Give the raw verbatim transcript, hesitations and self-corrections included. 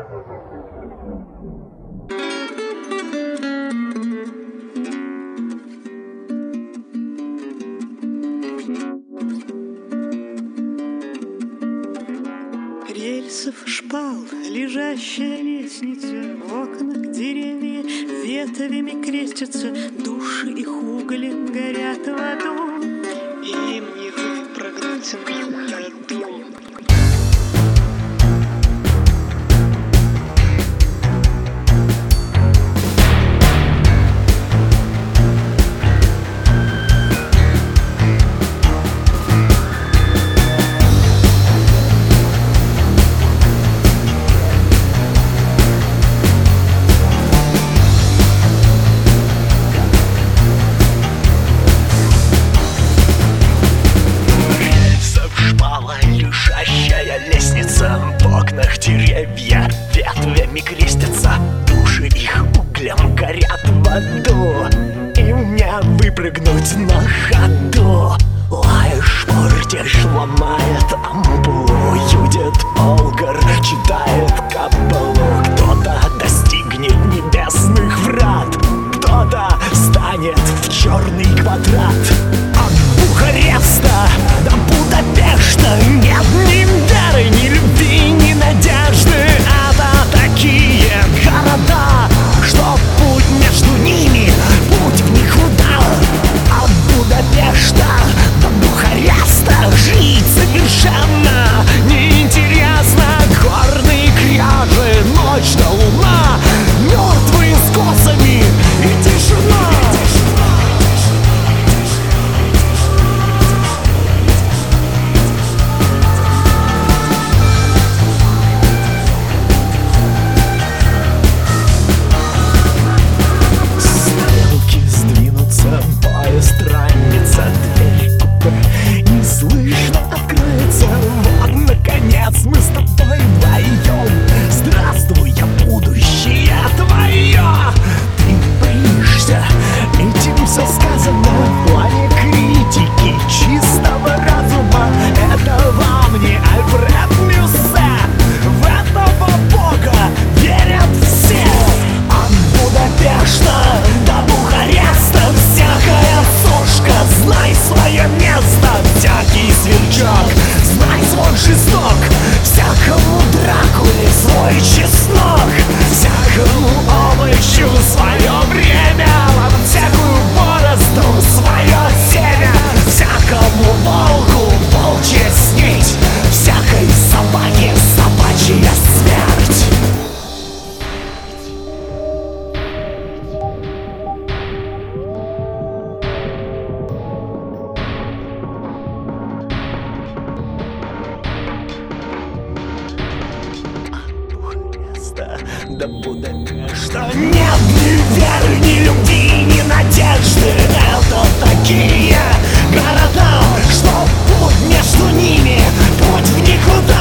Рельсов шпал, лежащая лестница, в окнах деревья ветвями крестятся, души их углем горят в аду, и им не выпрыгнуть на ходу. В окнах деревья ветвями крестятся, души их углем горят в аду, им не выпрыгнуть на ходу. Лаешь, портишь, ломает ампулу, юдит Олгар, читает кабалу. Кто-то достигнет небесных врат, кто-то станет в черный квадрат. От Бухареста до Будапешта нет ни веры, ни любви, ни надежды. Это такие города, что путь между ними, путь в никуда. От Будапешта до Бухареста жить совершенно неинтересно. Горные кряжи, ночь до луна, мертвые с косами и тишина. Поезд ранится, дверь купе неслышно открыется. Вот, наконец, мы с тобой вдвоем. Здравствуй, я будущее твое. Ты боишься, этим все сказано. В плане критики чистого разума это во мне Альфред Мюссе. В этого бога верят все. От Будапешта до Бухареста всякая сушка, знай свое место. Всякий сверчок, знай свой жесток. Всякому Дракуле свой чеснок. Всякому овощу свое время. А под всякую борозду свое семя. Всякому волку волчья снеть. Всякой собаке собачья смерть. До Будапешта нет ни веры, ни любви, ни надежды. Это такие города, что путь между ними, путь в никуда.